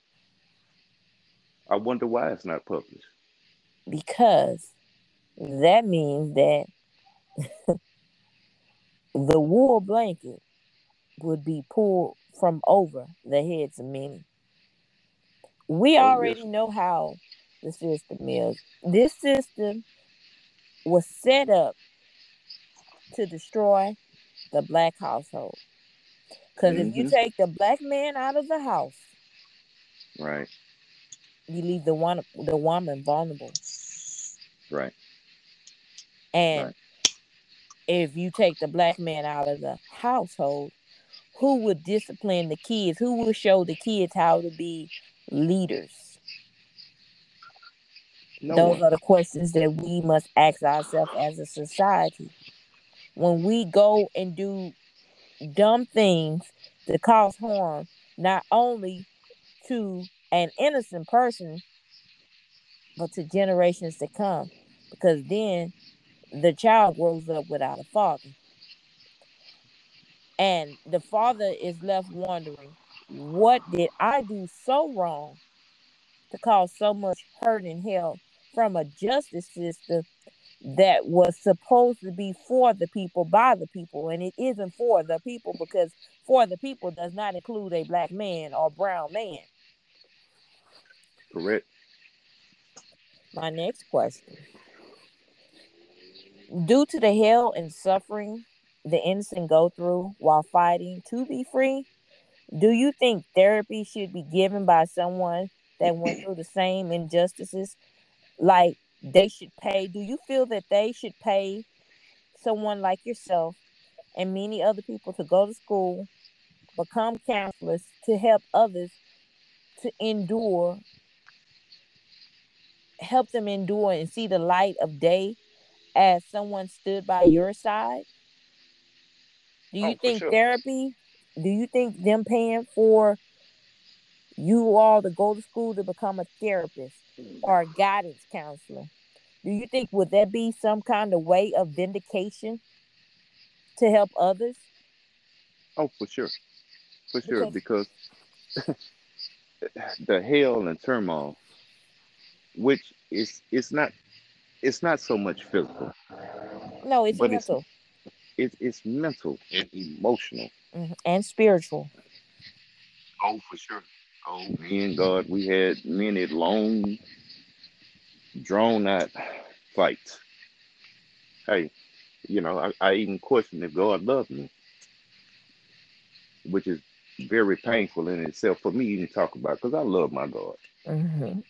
I wonder why it's not published. Because that means that the wool blanket would be pulled from over the heads of many. We Oh yes. already know how the system is. This system was set up to destroy the black household. Because if you Mm-hmm. take the black man out of the house, Right. you leave the one the woman vulnerable. Right. And Right. if you take the black man out of the household, who would discipline the kids? Who will show the kids how to be leaders? No Those one. are the questions that we must ask ourselves as a society. When we go and do dumb things that cause harm, not only to an innocent person, but to generations to come. Because then the child grows up without a father. And the father is left wondering, what did I do so wrong to cause so much hurt and hell from a justice system that was supposed to be for the people, by the people, and it isn't for the people, because for the people does not include a black man or brown man. Correct. My next question. Due to the hell and suffering the innocent go through while fighting to be free, do you think therapy should be given by someone that went through the same injustices? Like they should pay? Do you feel that they should pay someone like yourself and many other people to go to school, become counselors to help others to endure, help them endure and see the light of day as someone stood by your side? Do you Oh, for think sure. therapy, do you think them paying for you all to go to school to become a therapist or a guidance counselor, do you think would that be some kind of way of vindication to help others? Oh, for sure. For sure. Because Because the hell and turmoil, which is it's not it's not so much physical, no, it's but it's mental. it's it's mental and emotional. Mhm. And spiritual. Oh, for sure. Oh, me and God, we had many long, drawn out fights. Hey, you know, I, I even question if God loved me, which is very painful in itself for me even to talk about because I love my God. Hmm.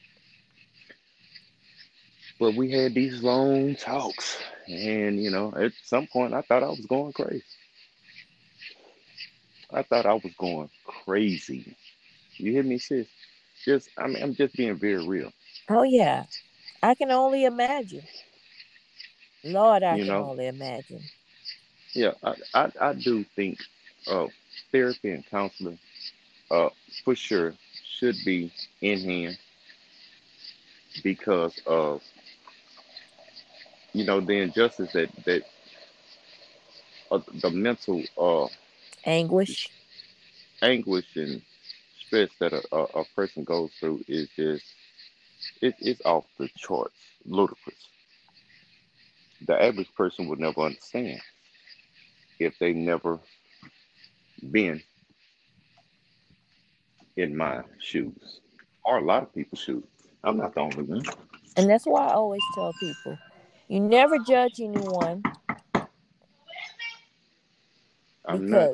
But we had these long talks, and you know, at some point, I thought I was going crazy. I thought I was going crazy. You hear me, sis? Just, I mean, I'm just being very real. Oh yeah, I can only imagine. Lord, I You can know, only imagine. yeah, I, I, I do think uh, therapy and counseling, uh, for sure, should be in hand because of you know the injustice that that uh, the mental uh, Anguish. anguish and stress that a, a, a person goes through is just it, it's off the charts, ludicrous. The average person would never understand if they never been in my shoes or a lot of people's shoes. I'm not the only one. And that's why I always tell people, you never judge anyone, I'm not. because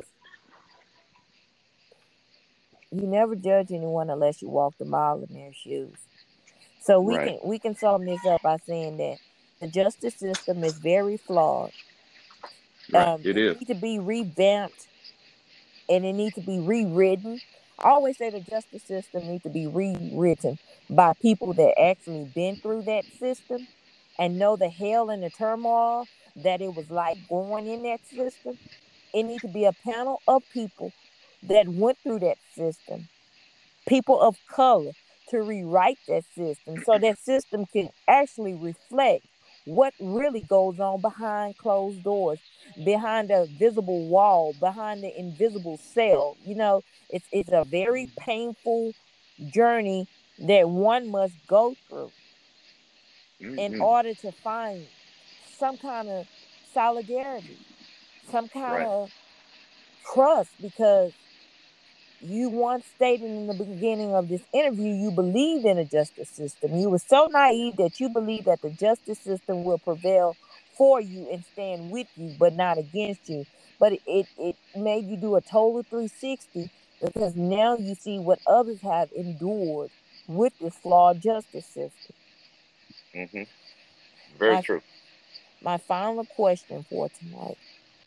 you never judge anyone unless you walk the mile in their shoes. So we Right, can we can sum this up by saying that the justice system is very flawed. right. Um, It it is. needs to be revamped and it needs to be rewritten. I always say the justice system needs to be rewritten by people that actually been through that system and know the hell and the turmoil that it was like going in that system. It needs to be a panel of people that went through that system, people of color, to rewrite that system so that system can actually reflect what really goes on behind closed doors, behind the visible wall, behind the invisible cell. You know, it's it's a very painful journey that one must go through in Hmm. order to find some kind of solidarity, some kind Right. of trust, because you once stated in the beginning of this interview you believed in a justice system. You were so naive that you believed that the justice system will prevail for you and stand with you, but not against you. But it, it made you do a total three sixty, because now you see what others have endured with this flawed justice system. Mm-hmm. Very My, true. my final question for tonight.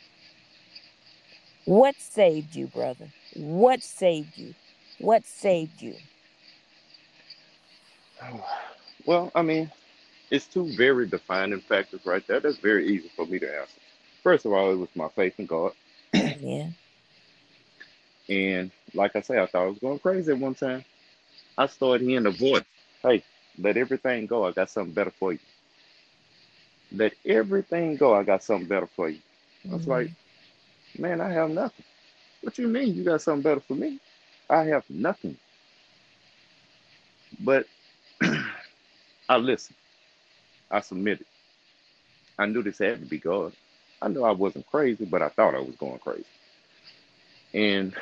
What saved you, brother? What saved you? What saved you? Well, I mean, it's two very defining factors right there. That's very easy for me to answer. First of all, it was my faith in God. Amen. And like I say, I thought I was going crazy at one time. I started hearing a voice. Hey, let everything go. I got something better for you. Let everything go. I got something better for you. I was like, Mm, man, I have nothing. What you mean you got something better for me? I have nothing. But I listened. I submitted. I knew this had to be God. I knew I wasn't crazy, but I thought I was going crazy. And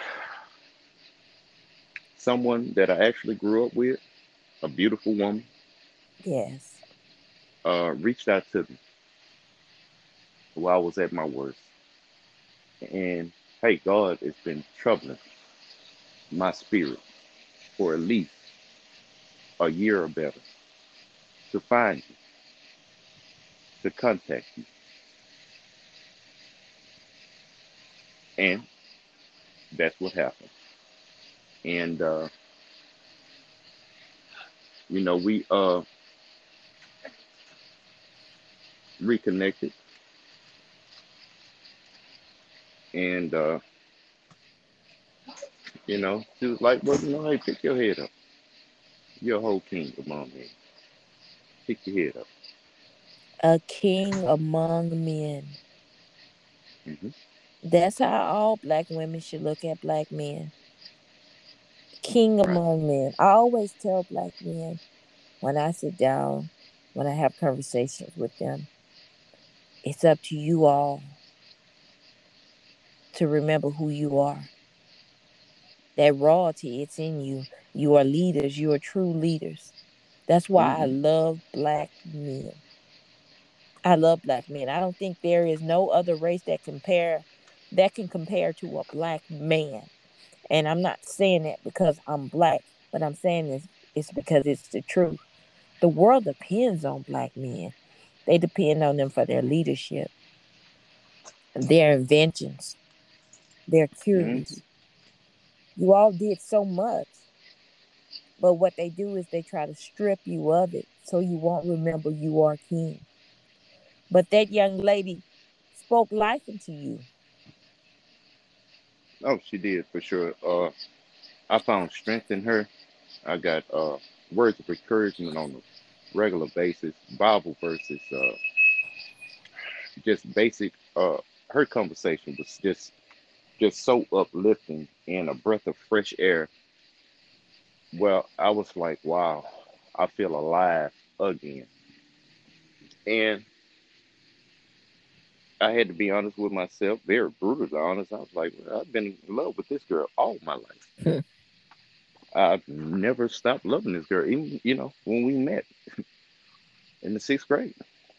someone that I actually grew up with, a beautiful woman, yes. uh, reached out to me while I was at my worst. And hey, God has been troubling my spirit for at least a year or better to find you, to contact you. And that's what happened. And, uh, you know, we uh, reconnected. And, uh, you know, she was like, well, you know, hey, pick your head up. You're a whole king among men. Pick your head up. A king among men. Hmm. That's how all black women should look at black men. King Right. among men. I always tell black men when I sit down, when I have conversations with them, it's up to you all to remember who you are. That royalty, it's in you. You are leaders. You are true leaders. That's why I Hmm. love black men. I love black men. I don't think there is no other race that compare that can compare to a black man. And I'm not saying that because I'm black, but I'm saying this it's because it's the truth. The world depends on black men. They depend on them for their leadership, their inventions, their Hmm. cures. You all did so much, but what they do is they try to strip you of it so you won't remember you are king. But that young lady spoke life into you. Oh, she did for sure. Uh, I found strength in her. I got uh, words of encouragement on a regular basis, Bible verses, uh, just basic. Uh, her conversation was just just so uplifting and a breath of fresh air. Well, I was like, wow, I feel alive again. And I had to be honest with myself, very brutally honest. I was like, well, I've been in love with this girl all my life. I've never stopped loving this girl, even, you know, when we met in the sixth grade.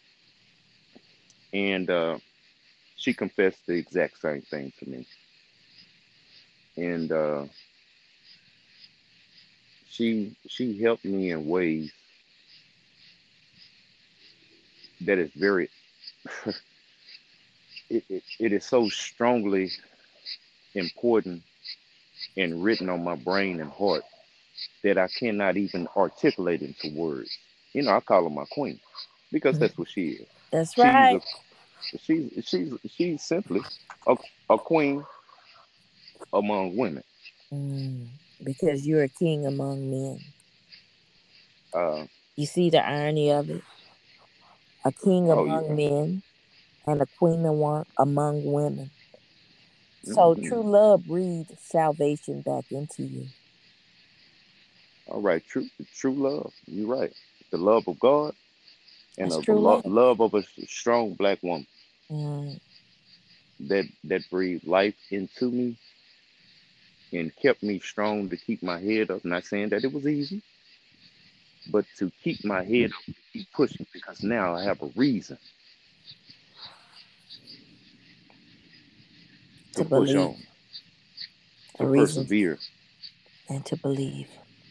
And uh, she confessed the exact same thing to me. And uh, she she helped me in ways that is very, it, it, it is so strongly important and written on my brain and heart that I cannot even articulate into words. You know, I call her my queen because that's what she is. That's She's right. a she's she's she's simply a, a queen among women. Mm, because you're a king among men. Uh, You see the irony of it? A king oh among yeah. men and a queen among, among women. So Hmm. true love breathes salvation back into you. All right, true true love. You're right. The love of God and That's of a true lo- love. love of a strong black woman. Mm. that that breathed life into me and kept me strong to keep my head up. Not saying that it was easy, but to keep my head up, to keep pushing, because now I have a reason to To push believe. on, to A reason. persevere. And to believe.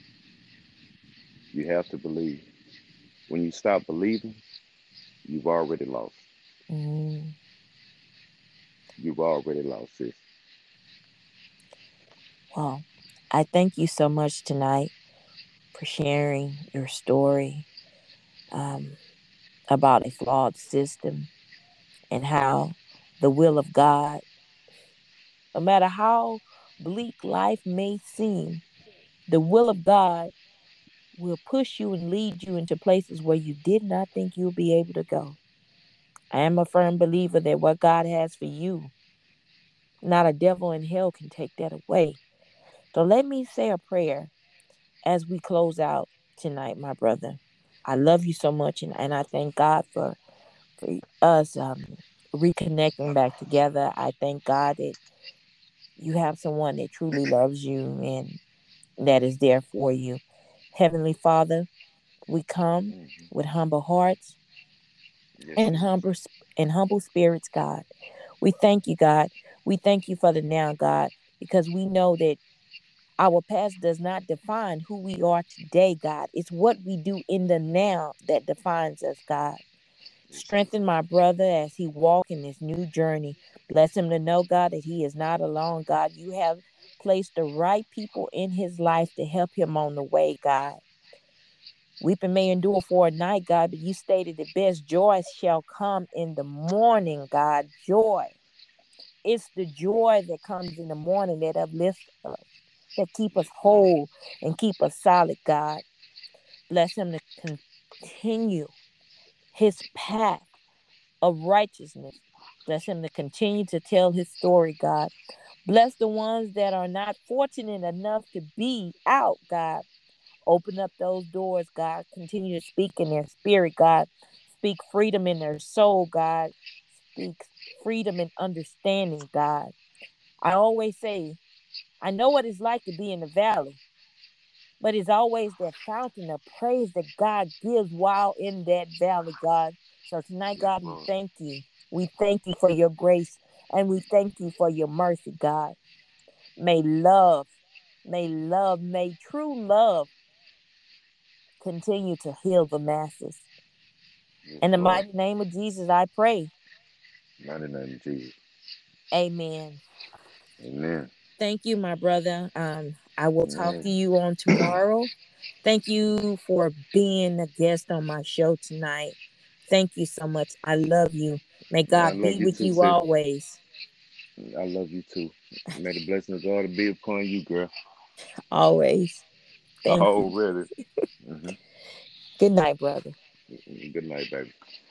You have to believe. When you stop believing, you've already lost. Mm. You've already lost, sis. Well, I thank you so much tonight for sharing your story um, about a flawed system and how the will of God, no matter how bleak life may seem, the will of God will push you and lead you into places where you did not think you'll be able to go. I am a firm believer that what God has for you, not a devil in hell can take that away. So let me say a prayer as we close out tonight, my brother. I love you so much, and, and I thank God for, for us um, reconnecting back together. I thank God that you have someone that truly loves you and that is there for you. Heavenly Father, we come Mm-hmm. with humble hearts Yes, and Jesus. humble and humble spirits, God. We thank you, God. We thank you for the now, God, because we know that our past does not define who we are today, God. It's what we do in the now that defines us, God. Yes, Strengthen my brother as he walk in this new journey. Bless him to know, God, that he is not alone, God. You have placed the right people in his life to help him on the way, God. Weeping may endure for a night, God, but you stated it best. Joy shall come in the morning, God. Joy. It's the joy that comes in the morning that uplifts us, that keep us yes, Lord. whole and keep us solid, God. Bless him to continue his path of righteousness. Bless him to continue to tell his story, God. Bless the ones that are not fortunate enough to be out, God. Open up those doors, God. Continue to speak in their spirit, God. Speak freedom in their soul, God. Speak freedom and understanding, God. I always say, I know what it's like to be in the valley, but it's always that fountain of praise that God gives while in that valley, God. So tonight, Yes, God, we Lord. thank you. We thank you for your grace and we thank you for your mercy, God. May love, may love, may true love continue to heal the masses. Yes, In the Lord. mighty name of Jesus, I pray. Mighty name of Jesus. Amen. Amen. Thank you, my brother. Um, I will talk Amen. to you on tomorrow. Thank you for being a guest on my show tonight. Thank you so much. I love you. May I God love be you with too, you sis. always. I love you too. May the blessing of God be upon you, girl. Always. Thank you. Already. Mm-hmm. Good night, brother. Good night, baby.